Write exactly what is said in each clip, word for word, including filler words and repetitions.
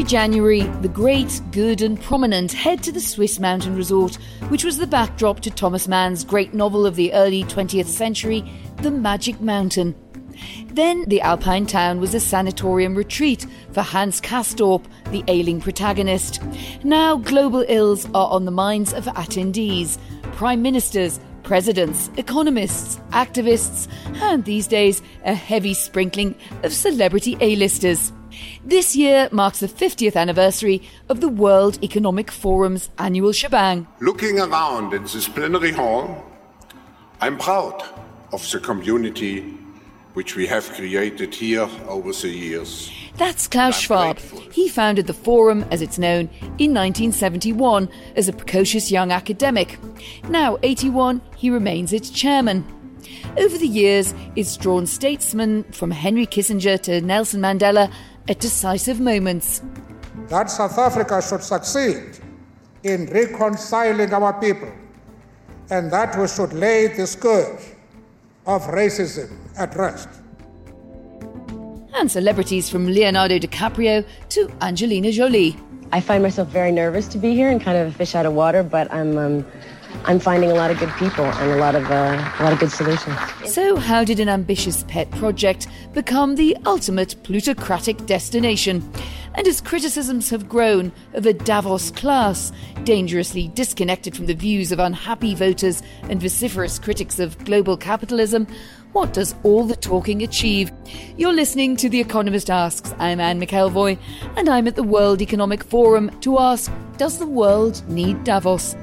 Every January, the great, good and prominent head to the Swiss mountain resort, which was the backdrop to Thomas Mann's great novel of the early twentieth century, The Magic Mountain. Then the alpine town was a sanatorium retreat for Hans Castorp, the ailing protagonist. Now global ills are on the minds of attendees, prime ministers, presidents, economists, activists, and these days a heavy sprinkling of celebrity A-listers. This year marks the fiftieth anniversary of the World Economic Forum's annual shebang. Looking around in this plenary hall, I'm proud of the community which we have created here over the years. That's Klaus Schwab. He founded the Forum, as it's known, in nineteen seventy-one as a precocious young academic. Now eighty-one, he remains its chairman. Over the years, it's drawn statesmen from Henry Kissinger to Nelson Mandela at decisive moments. That South Africa should succeed in reconciling our people, and that we should lay the scourge of racism at rest. And celebrities from Leonardo DiCaprio to Angelina Jolie. I find myself very nervous to be here and kind of a fish out of water, but I'm um, I'm finding a lot of good people and a lot of uh, a lot of good solutions. So how did an ambitious pet project become the ultimate plutocratic destination? And as criticisms have grown of a Davos class, dangerously disconnected from the views of unhappy voters and vociferous critics of global capitalism, what does all the talking achieve? You're listening to The Economist Asks. I'm Anne McElvoy, and I'm at the World Economic Forum to ask, does the world need Davos?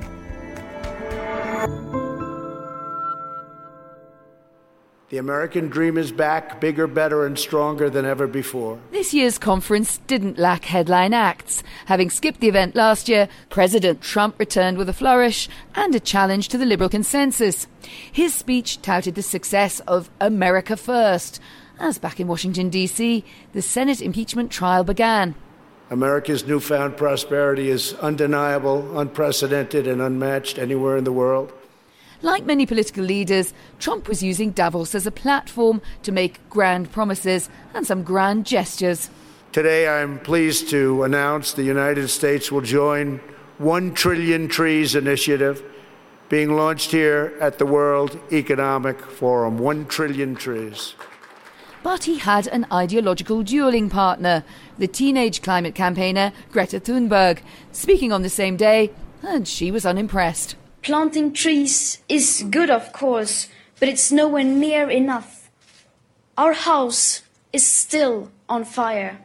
The American dream is back, bigger, better and stronger than ever before. This year's conference didn't lack headline acts. Having skipped the event last year, President Trump returned with a flourish and a challenge to the liberal consensus. His speech touted the success of America First, as back in Washington, D C, the Senate impeachment trial began. America's newfound prosperity is undeniable, unprecedented and unmatched anywhere in the world. Like many political leaders, Trump was using Davos as a platform to make grand promises and some grand gestures. Today I'm pleased to announce the United States will join One Trillion Trees initiative being launched here at the World Economic Forum. One trillion trees. But he had an ideological dueling partner, the teenage climate campaigner Greta Thunberg, speaking on the same day, and she was unimpressed. Planting trees is good, of course, but it's nowhere near enough. Our house is still on fire.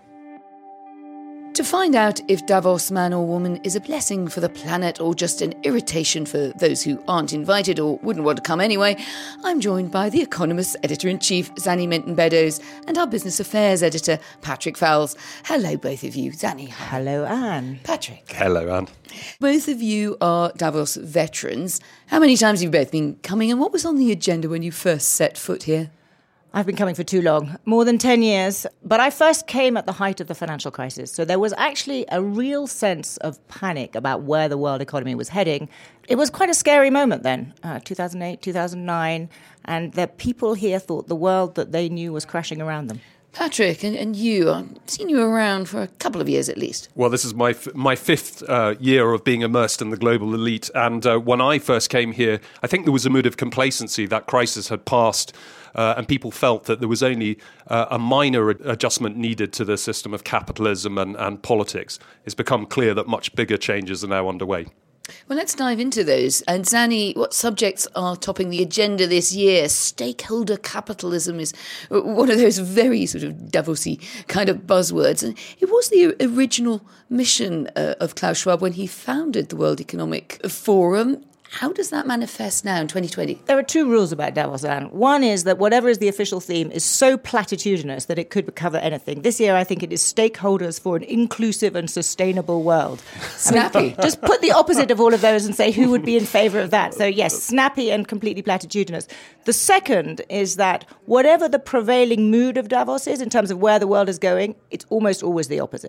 To find out if Davos man or woman is a blessing for the planet or just an irritation for those who aren't invited or wouldn't want to come anyway, I'm joined by The Economist's editor-in-chief, Zanny Minton-Beddoes, and our business affairs editor, Patrick Fowles. Hello, both of you. Zanny, hi. Hello, Anne. Patrick. Hello, Anne. Both of you are Davos veterans. How many times have you both been coming, and what was on the agenda when you first set foot here? I've been coming for too long, more than ten years. But I first came at the height of the financial crisis. So there was actually a real sense of panic about where the world economy was heading. It was quite a scary moment then, uh, two thousand eight, two thousand nine. And the people here thought the world that they knew was crashing around them. Patrick, and, and you, I've seen you around for a couple of years at least. Well, this is my f- my fifth uh, year of being immersed in the global elite. And uh, when I first came here, I think there was a mood of complacency. That crisis had passed. Uh, and people felt that there was only uh, a minor ad- adjustment needed to the system of capitalism and, and politics. It's become clear that much bigger changes are now underway. Well, let's dive into those. And Zanny, what subjects are topping the agenda this year? Stakeholder capitalism is one of those very sort of Davosy kind of buzzwords. And it was the original mission uh, of Klaus Schwab when he founded the World Economic Forum. How does that manifest now in twenty twenty? There are two rules about Davos, Anne. One is that whatever is the official theme is so platitudinous that it could cover anything. This year, I think it is stakeholders for an inclusive and sustainable world. Snappy. I mean, just put the opposite of all of those and say who would be in favour of that. So yes, snappy and completely platitudinous. The second is that whatever the prevailing mood of Davos is in terms of where the world is going, it's almost always the opposite.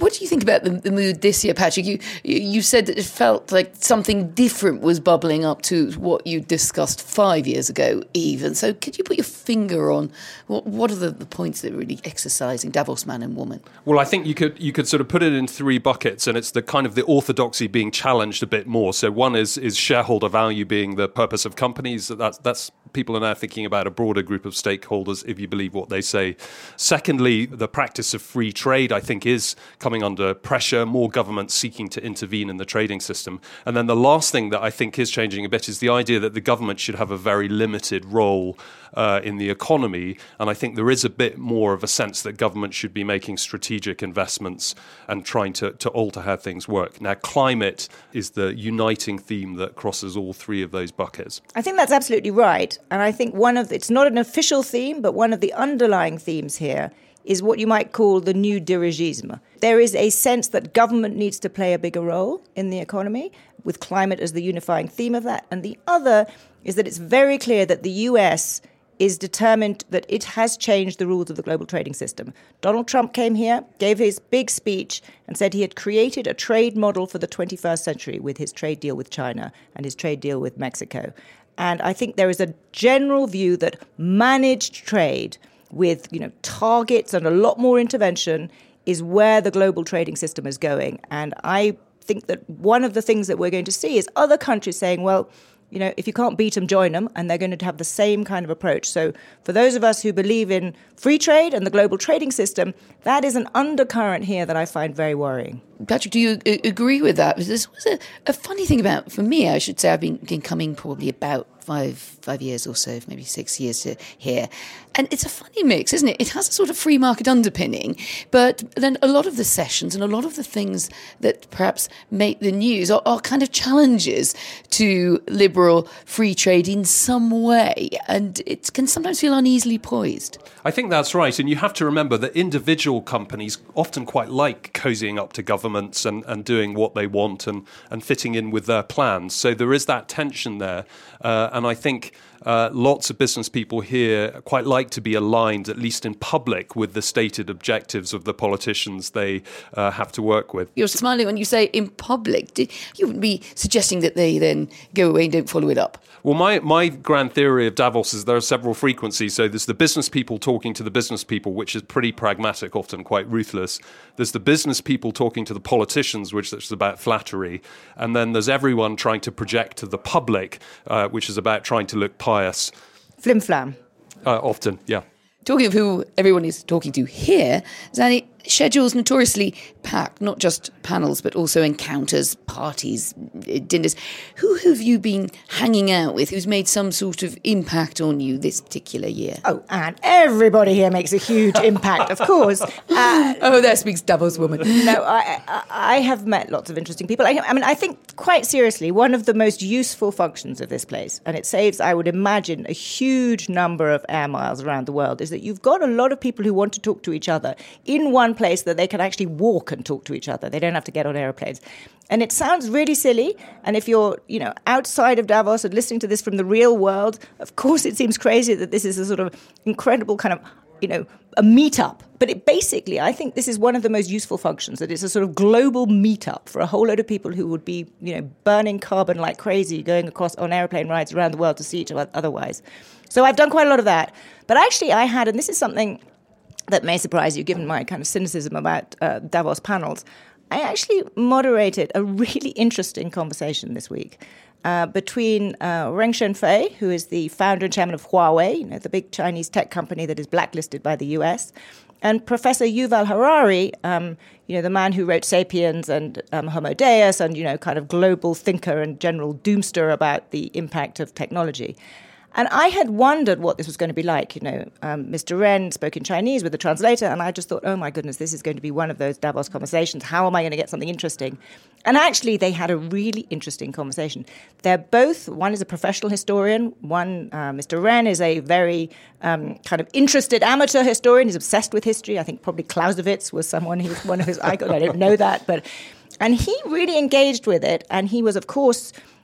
What do you think about the, the mood this year, Patrick? You you said that it felt like something different was bubbling up to what you discussed five years ago, even. So could you put your finger on what, what are the, the points that are really exercising Davos man and woman? Well, I think you could you could sort of put it in three buckets, and it's the kind of the orthodoxy being challenged a bit more. So one is is shareholder value being the purpose of companies. That's that's people are now thinking about a broader group of stakeholders, if you believe what they say. Secondly, the practice of free trade, I think, is coming under pressure, more governments seeking to intervene in the trading system. And then the last thing that I think is changing a bit is the idea that the government should have a very limited role uh, in the economy. And I think there is a bit more of a sense that government should be making strategic investments and trying to, to alter how things work. Now, climate is the uniting theme that crosses all three of those buckets. I think that's absolutely right. And I think one of the, it's not an official theme, but one of the underlying themes here is what you might call the new dirigisme. There is a sense that government needs to play a bigger role in the economy, with climate as the unifying theme of that. And the other is that it's very clear that the U S is determined that it has changed the rules of the global trading system. Donald Trump came here, gave his big speech, and said he had created a trade model for the twenty-first century with his trade deal with China and his trade deal with Mexico. And I think there is a general view that managed trade with, you know, targets and a lot more intervention is where the global trading system is going. And I think that one of the things that we're going to see is other countries saying, well, you know, if you can't beat them, join them, and they're going to have the same kind of approach. So for those of us who believe in free trade and the global trading system, that is an undercurrent here that I find very worrying. Patrick, do you a- agree with that? Because this was a, a funny thing about, for me, I should say, I've been, been coming probably about five five years or so, maybe six years to here. And it's a funny mix, isn't it? It has a sort of free market underpinning, but then a lot of the sessions and a lot of the things that perhaps make the news are, are kind of challenges to liberal free trade in some way. And it can sometimes feel uneasily poised. I think that's right. And you have to remember that individual companies often quite like cozying up to governments and, and doing what they want and, and fitting in with their plans. So there is that tension there. Uh, and I think uh, lots of business people here quite like to be aligned, at least in public, with the stated objectives of the politicians they uh, have to work with. You're smiling when you say in public. You wouldn't be suggesting that they then go away and don't follow it up. Well, my, my grand theory of Davos is there are several frequencies. So there's the business people talking to the business people, which is pretty pragmatic, often quite ruthless. There's the business people talking to the politicians, which is about flattery. And then there's everyone trying to project to the public, uh, which is about trying to look pious. Flim-flam. Uh, often, yeah. Talking of who everyone is talking to here, Zanny, schedules notoriously packed, not just panels, but also encounters, parties, dinners. Who have you been hanging out with who's made some sort of impact on you this particular year? Oh, and everybody here makes a huge impact, of course. Uh, oh, there speaks Davos woman. No, I, I, I have met lots of interesting people. I, I mean, I think, quite seriously, one of the most useful functions of this place, and it saves, I would imagine, a huge number of air miles around the world, is that you've got a lot of people who want to talk to each other in one place that they can actually walk and talk to each other. They don't have to get on airplanes. And it sounds really silly. And if you're, you know, outside of Davos and listening to this from the real world, of course it seems crazy that this is a sort of incredible kind of, you know, a meetup. But it basically, I think this is one of the most useful functions, that it's a sort of global meetup for a whole load of people who would be, you know, burning carbon like crazy, going across on airplane rides around the world to see each other otherwise. So I've done quite a lot of that. But actually I had, and this is something that may surprise you, given my kind of cynicism about uh, Davos panels, I actually moderated a really interesting conversation this week uh, between uh, Ren Zhengfei, who is the founder and chairman of Huawei, you know, the big Chinese tech company that is blacklisted by the U S, and Professor Yuval Harari, um, you know, the man who wrote *Sapiens* and um, *Homo Deus*, and, you know, kind of global thinker and general doomster about the impact of technology. And I had wondered what this was going to be like. You know, um, Mister Ren spoke in Chinese with the translator, and I just thought, oh, my goodness, this is going to be one of those Davos conversations. How am I going to get something interesting? And actually, they had a really interesting conversation. They're both, one is a professional historian. One, uh, Mister Ren, is a very um, kind of interested amateur historian. He's obsessed with history. I think probably Clausewitz was someone, he was one of his icons. I don't know that. but And he really engaged with it. And he was, of course...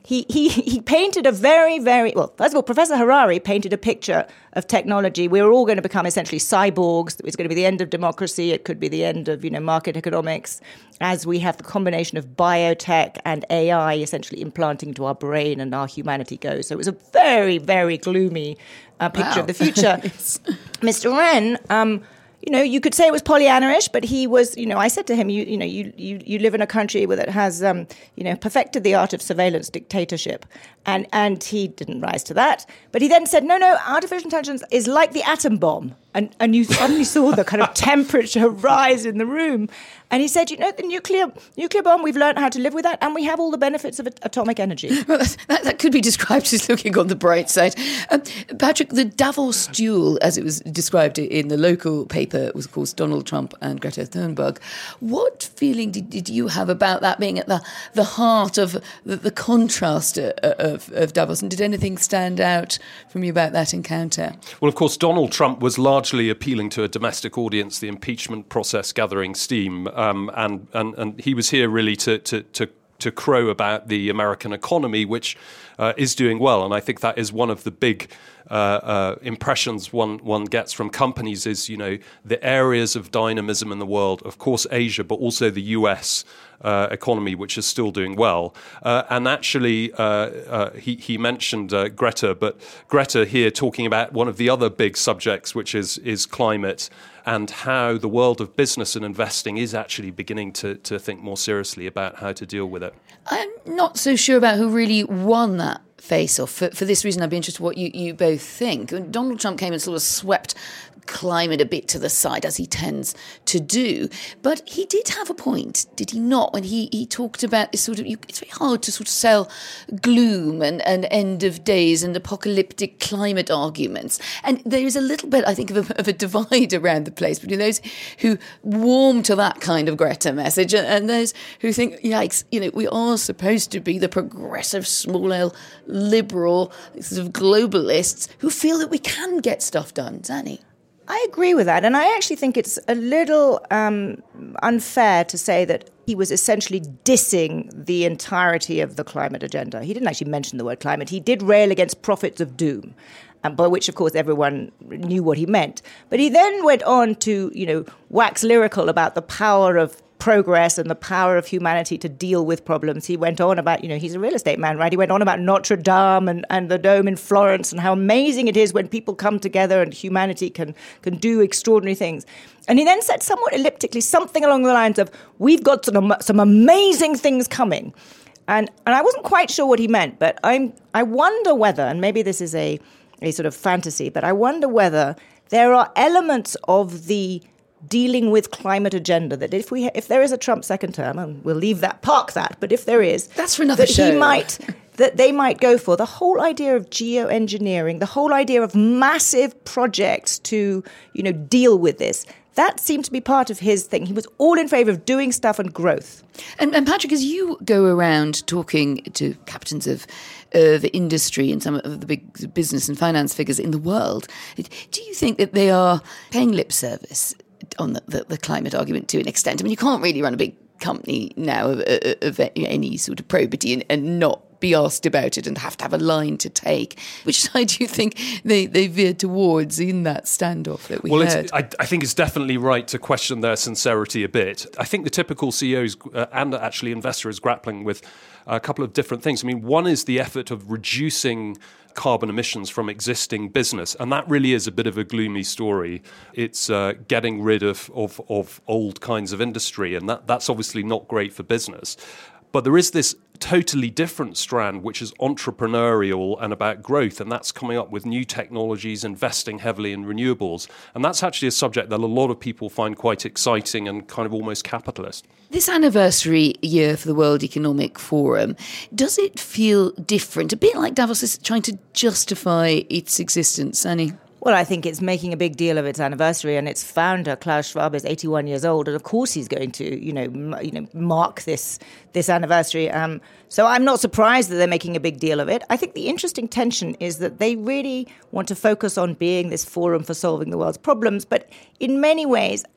he, he, he painted a very, very, well, first of all, Professor Harari painted a picture of technology. We were all going to become essentially cyborgs. It's going to be the end of democracy. It could be the end of, you know, market economics, as we have the combination of biotech and A I essentially implanting into our brain and our humanity goes. So it was a very, very gloomy uh, picture wow. of the future. Yes. Mister Wren, um, you know, you could say it was Pollyanna-ish, but he was, you know, I said to him, you, you know, you, you, you live in a country that has, um, you know, perfected the art of surveillance dictatorship. And, and he didn't rise to that. But he then said, no, no, artificial intelligence is like the atom bomb. And, and you suddenly saw the kind of temperature rise in the room. And he said, you know, the nuclear nuclear bomb, we've learned how to live with that, and we have all the benefits of atomic energy. Well, that, that could be described as looking on the bright side. Um, Patrick, the Davos duel, as it was described in the local paper, was, of course, Donald Trump and Greta Thunberg. What feeling did, did you have about that being at the, the heart of the, the contrast of, of Davos? And did anything stand out from you about that encounter? Well, of course, Donald Trump was largely appealing to a domestic audience, the impeachment process gathering steam. Um, and, and, and he was here really to, to, to, to crow about the American economy, which uh, is doing well. And I think that is one of the big uh, uh, impressions one, one gets from companies is, you know, the areas of dynamism in the world, of course, Asia, but also the U S Uh, economy, which is still doing well. Uh, and actually, uh, uh, he, he mentioned uh, Greta, but Greta here talking about one of the other big subjects, which is, is climate, and how the world of business and investing is actually beginning to, to think more seriously about how to deal with it. I'm not so sure about who really won that face-off. For, for this reason, I'd be interested in what you, you both think. Donald Trump came and sort of swept climate a bit to the side, as he tends to do. But he did have a point, did he not, when he, he talked about this sort of, you, it's very hard to sort of sell gloom and, and end of days and apocalyptic climate arguments. And there is a little bit, I think, of a, of a divide around the place between those who warm to that kind of Greta message and, and those who think, yikes, you know, we are supposed to be the progressive, small L, liberal, sort of globalists who feel that we can get stuff done, Zanny. I agree with that. And I actually think it's a little um, unfair to say that he was essentially dissing the entirety of the climate agenda. He didn't actually mention the word climate. He did rail against prophets of doom, um, by which, of course, everyone knew what he meant. But he then went on to, you know, wax lyrical about the power of progress and the power of humanity to deal with problems. He went on about, you know, he's a real estate man, right? He went on about Notre Dame and, and the dome in Florence and how amazing it is when people come together and humanity can, can do extraordinary things. And he then said somewhat elliptically something along the lines of, we've got some, some amazing things coming. And and I wasn't quite sure what he meant, but I'm I wonder whether, and maybe this is a, a sort of fantasy, but I wonder whether there are elements of the dealing with climate agenda that if we if there is a Trump second term, and we'll leave that park that, but if there is, that's for another that show. He might that they might go for the whole idea of geoengineering, the whole idea of massive projects to, you know, deal with this. That seemed to be part of his thing. He was all in favour of doing stuff and growth. And, and Patrick, as you go around talking to captains of of industry and some of the big business and finance figures in the world, do you think that they are paying lip service on the, the, the climate argument to an extent? I mean, you can't really run a big company now of, of, of any sort of probity and, and not be asked about it and have to have a line to take. Which side do you think they, they veered towards in that standoff that we well, heard? It's, I, I think it's definitely right to question their sincerity a bit. I think the typical C E Os uh, and actually investor is grappling with a couple of different things. I mean, one is the effort of reducing carbon emissions from existing business, and that really is a bit of a gloomy story. It's uh, getting rid of, of, of old kinds of industry, and that, that's obviously not great for business. But there is this totally different strand, which is entrepreneurial and about growth, and that's coming up with new technologies, investing heavily in renewables. And that's actually a subject that a lot of people find quite exciting and kind of almost capitalist. This anniversary year for the World Economic Forum, does it feel different? A bit like Davos is trying to justify its existence, Annie? Well, I think it's making a big deal of its anniversary, and its founder, Klaus Schwab, is eighty-one years old, and of course he's going to, you know, m- you know, mark this this anniversary. Um, so I'm not surprised that they're making a big deal of it. I think the interesting tension is that they really want to focus on being this forum for solving the world's problems, but in many ways,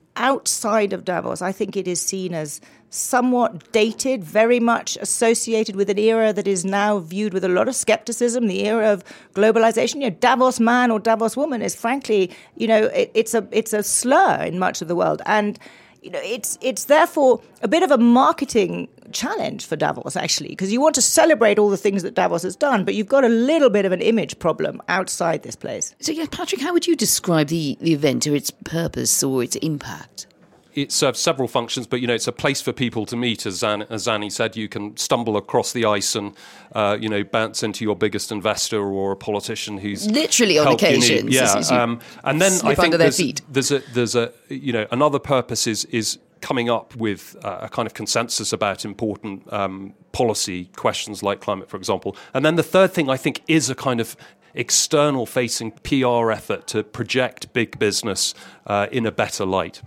outside of Davos, I think it is seen as somewhat dated, very much associated with an era that is now viewed with a lot of skepticism, the era of globalization. You know, Davos man or Davos woman is frankly, you know, it, it's a it's a slur in much of the world. And you know, it's it's therefore a bit of a marketing challenge for Davos, actually, because you want to celebrate all the things that Davos has done, but you've got a little bit of an image problem outside this place. So, yeah, Patrick, how would you describe the, the event or its purpose or its impact? It serves several functions, but, you know, it's a place for people to meet. As, Zan, as Zanny said, you can stumble across the ice and, uh, you know, bounce into your biggest investor or a politician who's literally on occasions. Yeah, um, and then I think there's, feet. there's a there's a you know another purpose is is coming up with uh, a kind of consensus about important um, policy questions like climate, for example. And then the third thing I think is a kind of external-facing P R effort to project big business uh, in a better light.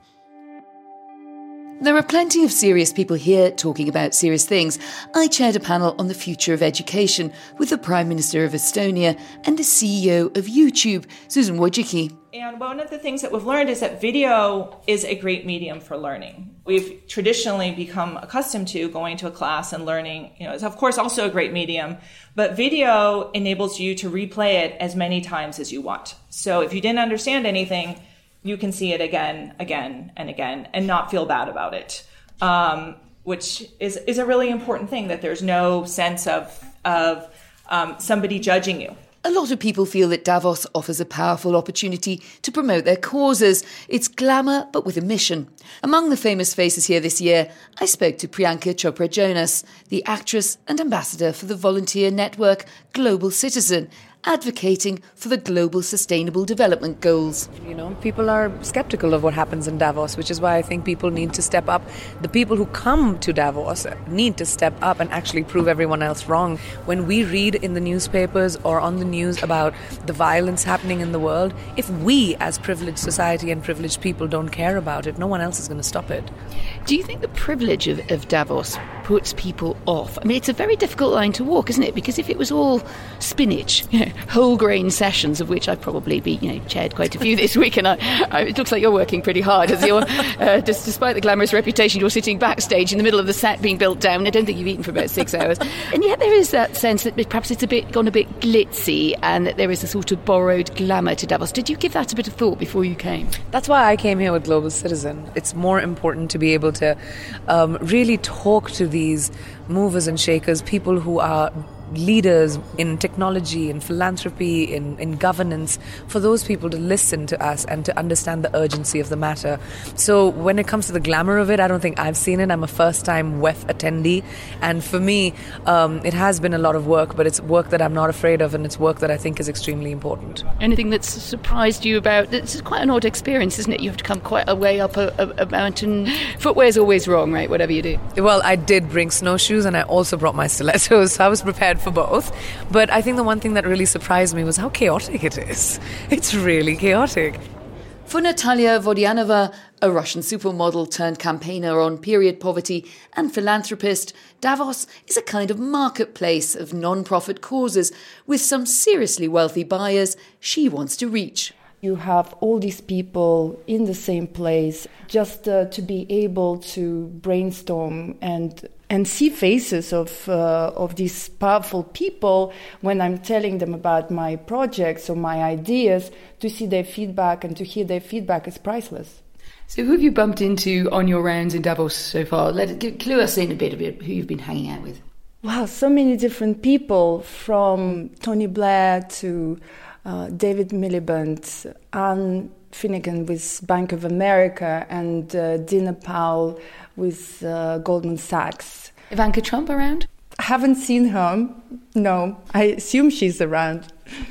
There are plenty of serious people here talking about serious things. I chaired a panel on the future of education with the Prime Minister of Estonia and the C E O of YouTube, Susan Wojcicki. And one of the things that we've learned is that video is a great medium for learning. We've traditionally become accustomed to going to a class and learning, you know, it's of course also a great medium, but video enables you to replay it as many times as you want. So if you didn't understand anything, you can see it again, again, and again, and not feel bad about it, um, which is, is a really important thing, that there's no sense of, of um, somebody judging you. A lot of people feel that Davos offers a powerful opportunity to promote their causes. It's glamour, but with a mission. Among the famous faces here this year, I spoke to Priyanka Chopra Jonas, the actress and ambassador for the volunteer network Global Citizen, advocating for the global sustainable development goals. You know, people are skeptical of what happens in Davos, which is why I think people need to step up. The people who come to Davos need to step up and actually prove everyone else wrong. When we read in the newspapers or on the news about the violence happening in the world, if we as privileged society and privileged people don't care about it, no one else is going to stop it. Do you think the privilege of, of Davos puts people off? I mean, it's a very difficult line to walk, isn't it? Because if it was all spinach, you know, whole grain sessions, of which I've probably be, you know, chaired quite a few this week, and I, I, it looks like you're working pretty hard. As you're, uh, just, despite the glamorous reputation, you're sitting backstage in the middle of the set being built down. I don't think you've eaten for about six hours, and yet there is that sense that perhaps it's a bit gone a bit glitzy, and that there is a sort of borrowed glamour to Davos. Did you give that a bit of thought before you came? That's why I came here with Global Citizen. It's more important to be able to um, really talk to these movers and shakers, people who are leaders in technology, in philanthropy, in, in governance, for those people to listen to us and to understand the urgency of the matter. So when it comes to the glamour of it, I don't think I've seen it. I'm a first-time W E F attendee, and for me, um, it has been a lot of work, but it's work that I'm not afraid of, and it's work that I think is extremely important. Anything that's surprised you about? This is quite an odd experience, isn't it? You have to come quite a way up a, a, a mountain. Footwear's always wrong, right? Whatever you do. Well, I did bring snowshoes, and I also brought my stilettos, so I was prepared for both. But I think the one thing that really surprised me was how chaotic it is. It's really chaotic. For Natalia Vodianova, a Russian supermodel turned campaigner on period poverty and philanthropist, Davos is a kind of marketplace of non-profit causes with some seriously wealthy buyers she wants to reach. You have all these people in the same place, just uh, to be able to brainstorm and and see faces of uh, of these powerful people when I'm telling them about my projects or my ideas, to see their feedback and to hear their feedback is priceless. So who have you bumped into on your rounds in Davos so far? Let it, clue us in a bit about who you've been hanging out with. Wow, so many different people, from Tony Blair to uh, David Miliband, Anne Finnegan with Bank of America, and uh, Dina Powell with uh, Goldman Sachs. Ivanka Trump around? I haven't seen her. No, I assume she's around.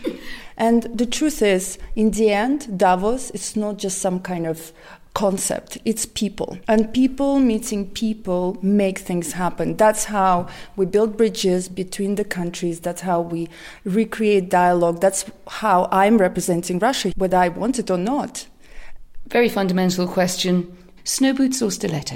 And the truth is, in the end, Davos is not just some kind of concept. It's people. And people meeting people make things happen. That's how we build bridges between the countries. That's how we recreate dialogue. That's how I'm representing Russia, whether I want it or not. Very fundamental question. Snow boots or stilettos?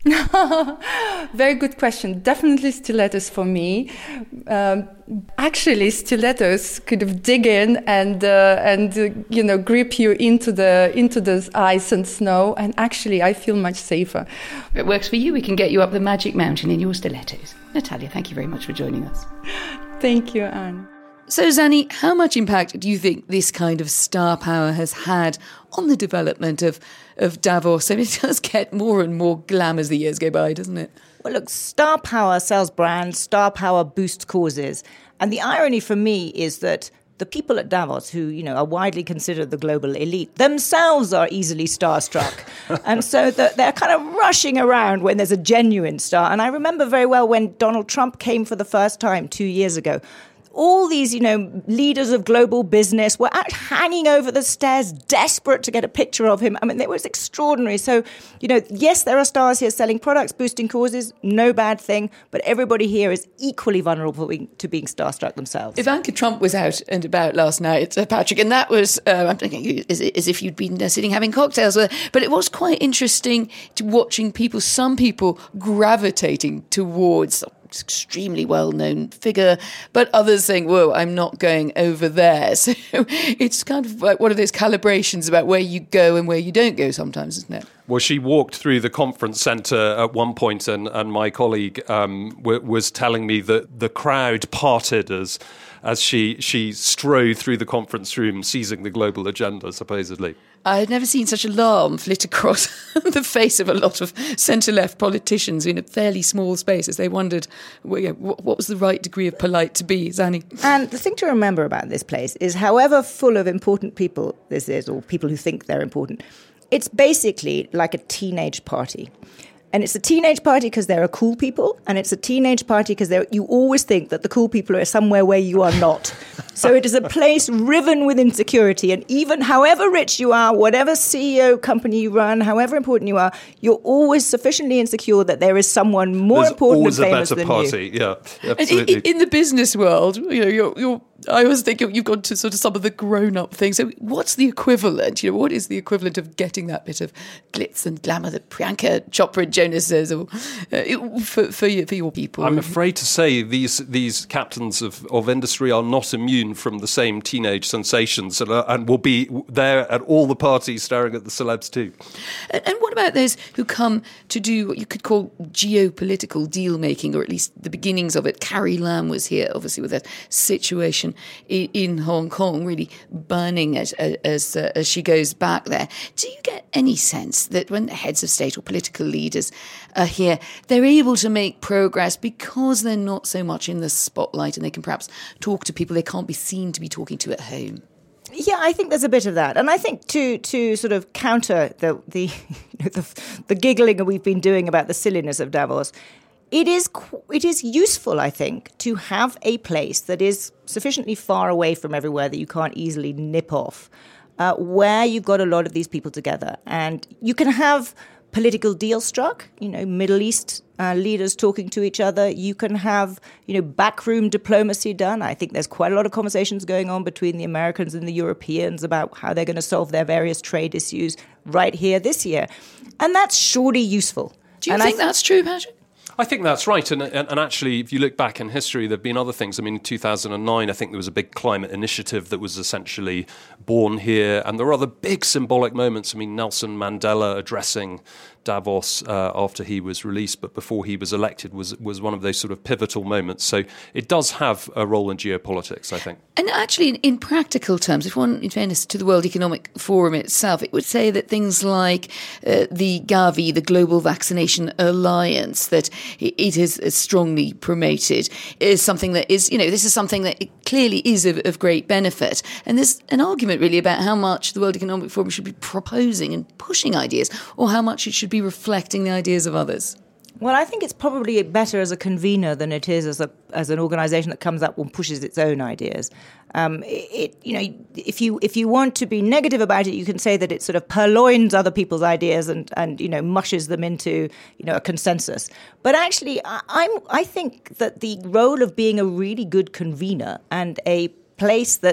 Very good question. Definitely stilettos for me. Um, actually, stilettos could have dig in and uh, and uh, you know grip you into the into the ice and snow. And actually, I feel much safer. If it works for you, we can get you up the Magic Mountain in your stilettos. Natalia, thank you very much for joining us. Thank you, Anne. So, Zanny, how much impact do you think this kind of star power has had on the development of, of Davos? I mean, it does get more and more glam as the years go by, doesn't it? Well, look, star power sells brands, star power boosts causes. And the irony for me is that the people at Davos, who, you know, are widely considered the global elite, themselves are easily starstruck. And so the, they're kind of rushing around when there's a genuine star. And I remember very well when Donald Trump came for the first time two years ago. All these, you know, leaders of global business were out hanging over the stairs, desperate to get a picture of him. I mean, it was extraordinary. So, you know, yes, there are stars here selling products, boosting causes, no bad thing. But everybody here is equally vulnerable to being starstruck themselves. Ivanka Trump was out and about last night, uh, Patrick, and that was, uh, I'm thinking, as, as if you'd been uh, sitting having cocktails with her. But it was quite interesting to watching people, some people gravitating towards extremely well-known figure, but others saying, whoa, I'm not going over there. So it's kind of like one of those calibrations about where you go and where you don't go sometimes, isn't it? Well, she walked through the conference centre at one point, and, and my colleague um, w- was telling me that the crowd parted as as she, she strode through the conference room, seizing the global agenda, supposedly. I had never seen such alarm flit across the face of a lot of centre-left politicians in a fairly small space as they wondered well, you know, what was the right degree of polite to be, Zanny. And the thing to remember about this place is however full of important people this is, or people who think they're important, it's basically like a teenage party. And it's a teenage party because there are cool people, and it's a teenage party because you always think that the cool people are somewhere where you are not. So it is a place riven with insecurity, and even however rich you are, whatever C E O company you run, however important you are, you're always sufficiently insecure that there is someone more There's important and famous than you. There's always a better party, yeah, absolutely. In, in the business world, you know, you're, you're I always think you've gone to sort of some of the grown-up things. So what's the equivalent? You know, what is the equivalent of getting that bit of glitz and glamour that Priyanka Chopra Jonas says, or uh, for for your, for your people? I'm afraid to say these these captains of, of industry are not immune from the same teenage sensations, and, uh, and will be there at all the parties, staring at the celebs too. And, and what about those who come to do what you could call geopolitical deal making, or at least the beginnings of it? Carrie Lam was here, obviously, with that situation in, in Hong Kong, really burning as as, uh, as she goes back there. Do you get any sense that when the heads of state or political leaders are here, they're able to make progress because they're not so much in the spotlight, and they can perhaps talk to people they can't be seen to be talking to at home? Yeah, I think there's a bit of that. And I think to to sort of counter the the, the, the giggling we've been doing about the silliness of Davos, it is it is useful, I think, to have a place that is sufficiently far away from everywhere that you can't easily nip off, uh, where you've got a lot of these people together. And you can have political deals struck, you know, Middle East uh, leaders talking to each other. You can have, you know, backroom diplomacy done. I think there's quite a lot of conversations going on between the Americans and the Europeans about how they're going to solve their various trade issues right here this year. And that's surely useful. Do you and think th- that's true, Patrick? I think that's right. And, and and actually, if you look back in history, there have been other things. I mean, in two thousand nine, I think there was a big climate initiative that was essentially born here. And there are other big symbolic moments. I mean, Nelson Mandela addressing Davos uh, after he was released, but before he was elected, was was one of those sort of pivotal moments. So it does have a role in geopolitics, I think. And actually, in, in practical terms, if one, in fairness to the World Economic Forum itself, it would say that things like uh, the Gavi, the Global Vaccination Alliance, that it, it is strongly promoted, is something that is, you know, this is something that it clearly is of, of great benefit. And there's an argument really about how much the World Economic Forum should be proposing and pushing ideas, or how much it should be reflecting the ideas of others. Well, I think it's probably better as a convener than it is as a as an organisation that comes up and pushes its own ideas. Um, it, it, you know, if you if you want to be negative about it, you can say that it sort of purloins other people's ideas and, and you know mushes them into you know a consensus. But actually, I, I'm I think that the role of being a really good convener and a place that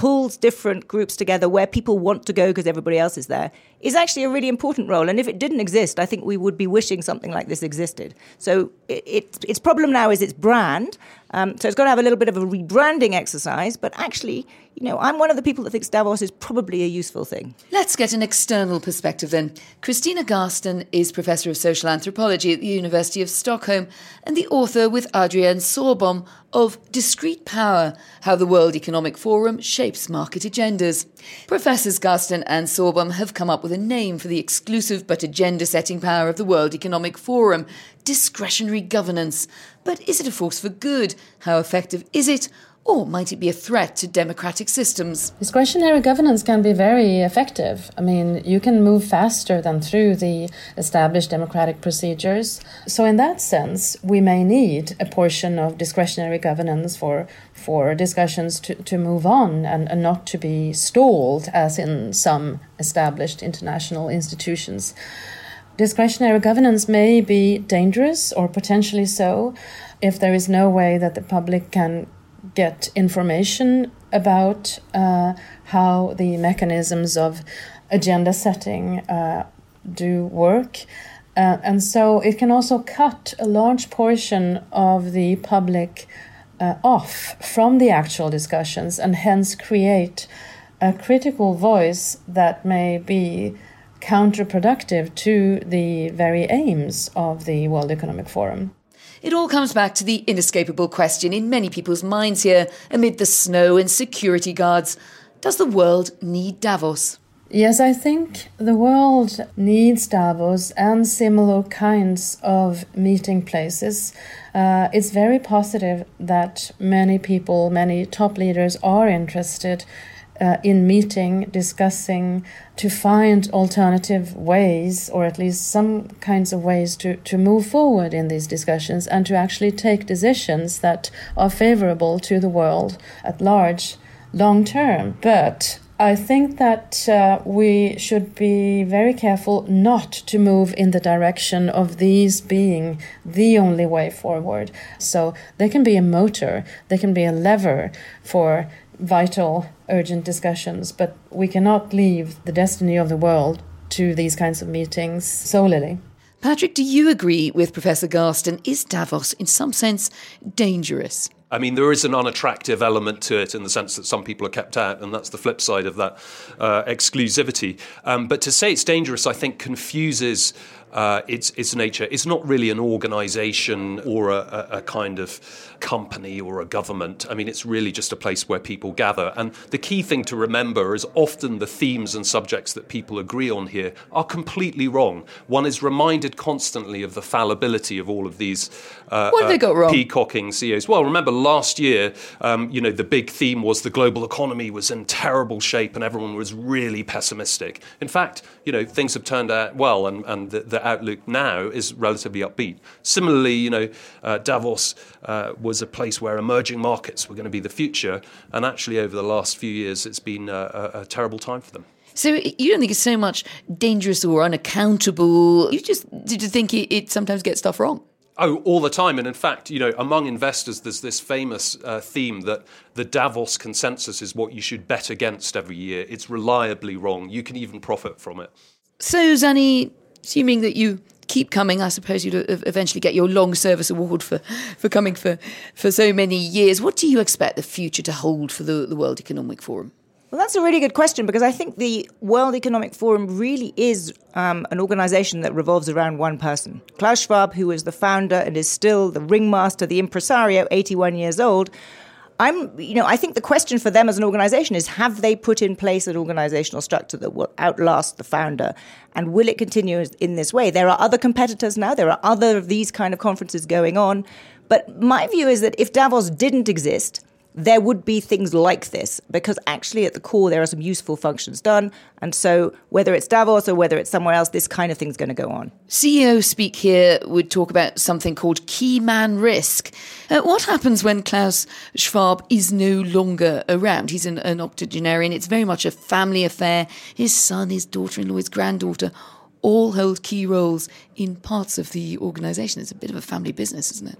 pulls different groups together where people want to go because everybody else is there, is actually a really important role. And if it didn't exist, I think we would be wishing something like this existed. So it, it, its problem now is its brand. Um, so it's got to have a little bit of a rebranding exercise. But actually, you know, I'm one of the people that thinks Davos is probably a useful thing. Let's get an external perspective then. Christina Garston is Professor of Social Anthropology at the University of Stockholm and the author with Adrienne Sorbom of Discrete Power, How the World Economic Forum Shapes Market Agendas. Professors Garston and Sorbom have come up with a name for the exclusive but agenda-setting power of the World Economic Forum, discretionary governance. But is it a force for good? How effective is it? Or might it be a threat to democratic systems? Discretionary governance can be very effective. I mean, you can move faster than through the established democratic procedures. So in that sense, we may need a portion of discretionary governance for for discussions to, to move on and, and not to be stalled, as in some established international institutions. Discretionary governance may be dangerous, or potentially so, if there is no way that the public can get information about uh, how the mechanisms of agenda setting uh, do work. Uh, and so it can also cut a large portion of the public uh, off from the actual discussions and hence create a critical voice that may be counterproductive to the very aims of the World Economic Forum. It all comes back to the inescapable question in many people's minds here, amid the snow and security guards. Does the world need Davos? Yes, I think the world needs Davos and similar kinds of meeting places. Uh, it's very positive that many people, many top leaders are interested Uh, in meeting, discussing, to find alternative ways, or at least some kinds of ways to, to move forward in these discussions and to actually take decisions that are favorable to the world at large, long term. But I think that uh, we should be very careful not to move in the direction of these being the only way forward. So they can be a motor, they can be a lever for vital, urgent discussions, but we cannot leave the destiny of the world to these kinds of meetings solely. Patrick, do you agree with Professor Garston? Is Davos, in some sense, dangerous? I mean, there is an unattractive element to it in the sense that some people are kept out, and that's the flip side of that uh, exclusivity. Um, but to say it's dangerous, I think, confuses uh, its its nature. It's not really an organisation or a, a, a kind of company or a government. I mean, it's really just a place where people gather. And the key thing to remember is often the themes and subjects that people agree on here are completely wrong. One is reminded constantly of the fallibility of all of these uh, what have they got wrong? peacocking C E Os. Well, remember last year, um, you know, the big theme was the global economy was in terrible shape and everyone was really pessimistic. In fact, you know, things have turned out well, and, and the, the outlook now is relatively upbeat. Similarly, you know, uh, Davos uh, was a place where emerging markets were going to be the future, and actually over the last few years it's been a, a, a terrible time for them. So you don't think it's so much dangerous or unaccountable? You just did you think it, it sometimes gets stuff wrong? Oh, all the time. And in fact, you know, among investors, there's this famous uh, theme that the Davos consensus is what you should bet against every year. It's reliably wrong. You can even profit from it. So, Zanny, assuming that you keep coming, I suppose you'd eventually get your long service award for, for coming for, for so many years. What do you expect the future to hold for the, the World Economic Forum? Well, that's a really good question, because I think the World Economic Forum really is um, an organisation that revolves around one person. Klaus Schwab, who is the founder and is still the ringmaster, the impresario, eighty-one years old. I'm, you know, I think the question for them as an organisation is, have they put in place an organisational structure that will outlast the founder? And will it continue in this way? There are other competitors now. There are other of these kind of conferences going on. But my view is that if Davos didn't exist, there would be things like this, because actually at the core there are some useful functions done. And so whether it's Davos or whether it's somewhere else, this kind of thing's going to go on. C E O speak here would talk about something called key man risk. Uh, what happens when Klaus Schwab is no longer around? He's an, an octogenarian. It's very much a family affair. His son, his daughter-in-law, his granddaughter all hold key roles in parts of the organisation. It's a bit of a family business, isn't it?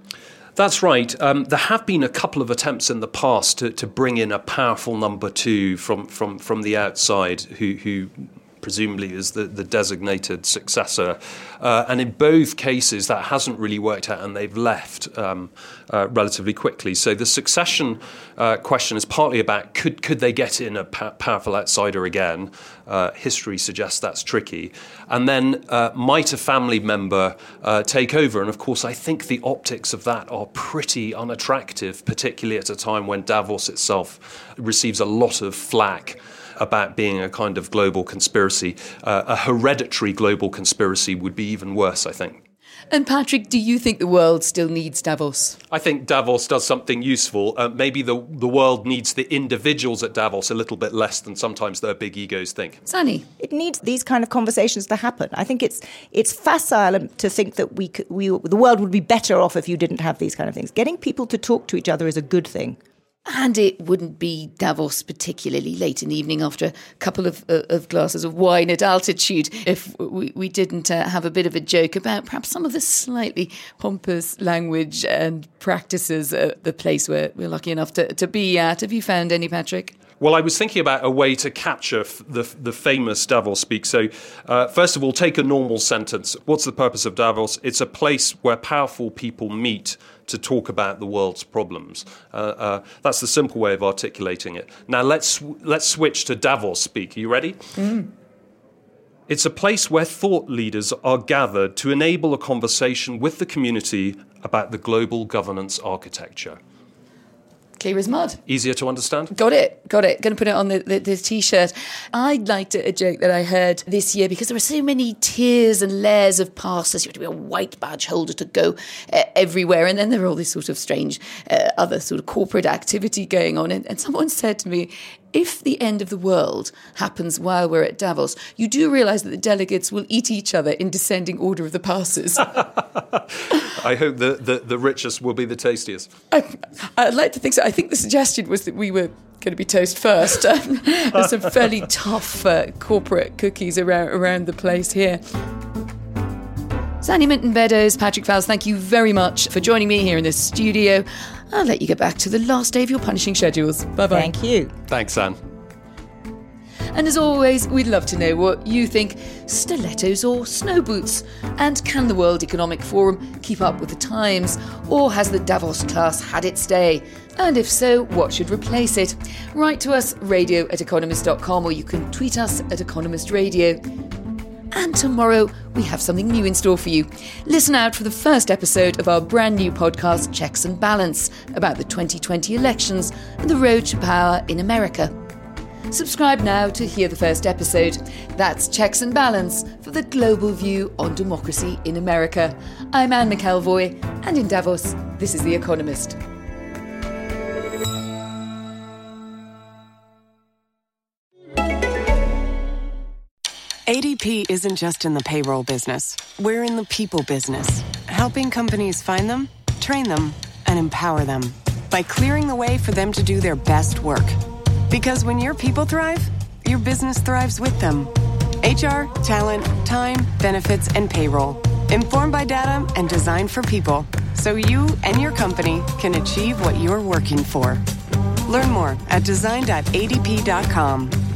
That's right. Um, there have been a couple of attempts in the past to, to bring in a powerful number two from, from, from the outside who, who presumably is the, the designated successor. Uh, and in both cases, that hasn't really worked out, and they've left um, uh, relatively quickly. So the succession uh, question is partly about could could they get in a pa- powerful outsider again? Uh, history suggests that's tricky. And then uh, might a family member uh, take over? And of course, I think the optics of that are pretty unattractive, particularly at a time when Davos itself receives a lot of flack about being a kind of global conspiracy. Uh, a hereditary global conspiracy would be even worse, I think. And Patrick, do you think the world still needs Davos? I think Davos does something useful. Uh, maybe the, the world needs the individuals at Davos a little bit less than sometimes their big egos think. Sani? It needs these kind of conversations to happen. I think it's it's facile to think that we, could, we the world would be better off if you didn't have these kind of things. Getting people to talk to each other is a good thing. And it wouldn't be Davos particularly late in the evening after a couple of, uh, of glasses of wine at altitude if we, we didn't uh, have a bit of a joke about perhaps some of the slightly pompous language and practices at the place where we're lucky enough to, to be at. Have you found any, Patrick? Well, I was thinking about a way to capture f- the the famous Davos speak. So, uh, first of all, take a normal sentence. What's the purpose of Davos? It's a place where powerful people meet to talk about the world's problems. Uh, uh, that's the simple way of articulating it. Now, let's let's switch to Davos speak. Are you ready? Mm. It's a place where thought leaders are gathered to enable a conversation with the community about the global governance architecture. Clear as mud. Easier to understand? Got it, got it. Going to put it on the, the, the T-shirt. I liked a joke that I heard this year because there were so many tiers and layers of passes. You had to be a white badge holder to go uh, everywhere. And then there were all this sort of strange uh, other sort of corporate activity going on. And, and someone said to me, if the end of the world happens while we're at Davos, you do realise that the delegates will eat each other in descending order of the passes. I hope the, the, the richest will be the tastiest. I, I'd like to think so. I think the suggestion was that we were going to be toast first. Um, there's some fairly tough uh, corporate cookies around, around the place here. Sani Minton-Meadows, Patrick Fowles, thank you very much for joining me here in the studio. I'll let you get back to the last day of your punishing schedules. Bye-bye. Thank you. Thanks, Anne. And as always, we'd love to know what you think, stilettos or snow boots? And can the World Economic Forum keep up with the times? Or has the Davos class had its day? And if so, what should replace it? Write to us, radio at economist dot com, or you can tweet us at Economist Radio. And tomorrow, we have something new in store for you. Listen out for the first episode of our brand new podcast, Checks and Balance, about the twenty twenty elections and the road to power in America. Subscribe now to hear the first episode. That's Checks and Balance for the global view on democracy in America. I'm Anne McElvoy, and in Davos, this is The Economist. A D P isn't just in the payroll business. We're in the people business, helping companies find them, train them, and empower them by clearing the way for them to do their best work. Because when your people thrive, your business thrives with them. H R, talent, time, benefits, and payroll. Informed by data and designed for people. So you and your company can achieve what you're working for. Learn more at design dot a d p dot com.